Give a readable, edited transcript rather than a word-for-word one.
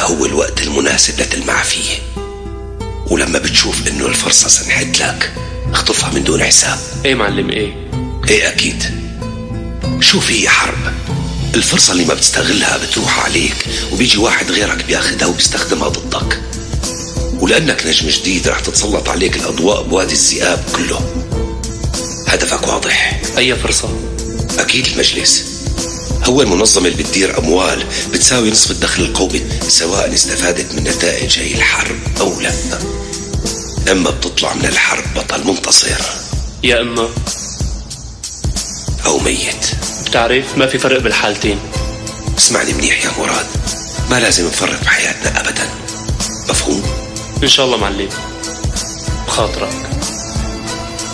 هو الوقت المناسب لتلمع فيه، ولما بتشوف انه الفرصة سنحت لك اخطفها من دون حساب. ايه معلم ايه؟ ايه اكيد. شوف هي حرب، الفرصة اللي ما بتستغلها بتروح عليك وبيجي واحد غيرك بياخدها وبيستخدمها ضدك، ولأنك نجم جديد رح تتسلط عليك الأضواء بوادي الذئاب كله. هدفك واضح. أي فرصة؟ أكيد المجلس، هو المنظمة اللي بتدير أموال بتساوي نصف الدخل القومي، سواء استفادت من نتائج هي الحرب أو لا. إما بتطلع من الحرب بطل منتصر، يا إما أو ميت. بتعرف ما في فرق بالحالتين. اسمعني منيح يا مراد، ما لازم نفرط بحياتنا أبدا، مفهوم؟ إن شاء الله معلم، بخاطرك.